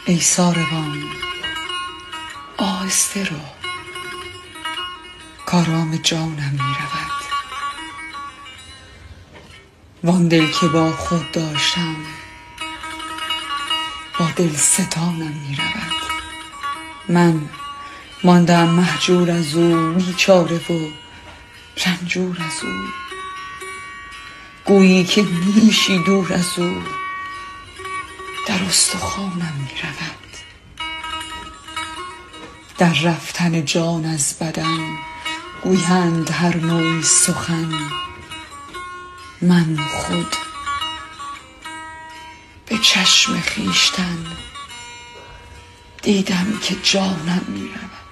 ای ساربان آهسته رو، کآرام جانم می رود. وان دل که با خود داشتم با دل ستانم می رود. من ماندم مهجور از او، بیچاره و رنجور از او. گویی که نیشی دور از او در استخوانم می رود. در رفتن جان از بدن گویند هر نوعی سخن، من خود به چشم خویشتن دیدم که جانم می رود.